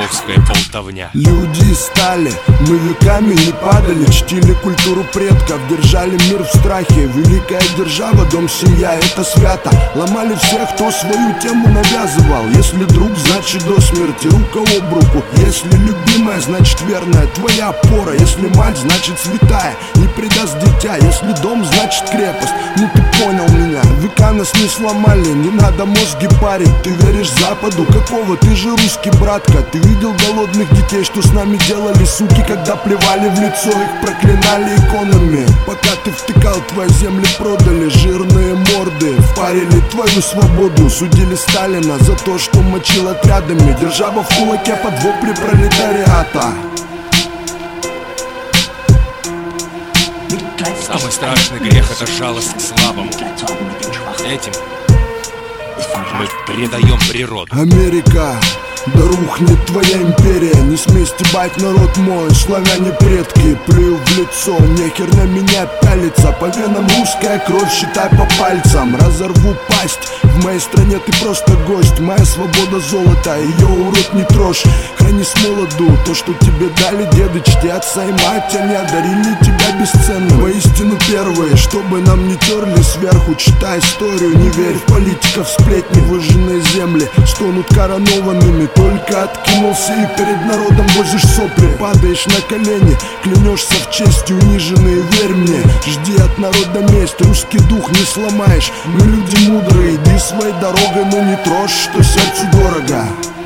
философская болтовня. Люди стали, мы веками не падали, чтили культуру предков, держали мир в страхе. Великая держава, дом, семья, это свято. Ломали всех, кто свою тему навязывал. Если друг, значит до смерти, рука об руку. Если любимая, значит верная твоя опора. Если мать, значит святая, не предаст дитя. Если дом, значит крепость, ну ты понял меня. Века нас не сломали, не надо мозги парить. Ты веришь Западу? Какого? Ты же русский, братка. Ты видел голодных детей, что с нами делали суки, когда плевали в лицо, их проклинали иконами. Пока ты втыкал, твои земли продали, жирные морды впарили твою свободу. Судили Сталина за то, что мочил отрядами. Держава в кулаке под вопли пролетариата. Самый страшный грех — это жалость к слабому. Этим мы предаем природу. Америка, да рухнет твоя империя. Не смей стебать, народ мой, славяне предки. Плюю в лицо, нехер на меня пялиться. По венам русская кровь, считай по пальцам. Разорву пасть, в моей стране ты просто гость. Моя свобода золото, ее, урод, не трожь. Храни с молоду то, что тебе дали деды, чти отца и мать. Они одарили тебя бесценно. Воистину первые, чтобы нам не терли сверху. Читай историю, не верь в политиков, сплетни. Выжженные земли стонут коронованными. Только откинулся и перед народом возишь сопли. Падаешь на колени, клянешься в чести униженные. Верь мне, жди от народа месть. Русский дух не сломаешь. Мы люди мудрые, иди своей дорогой, но не трожь, что сердцу дорого.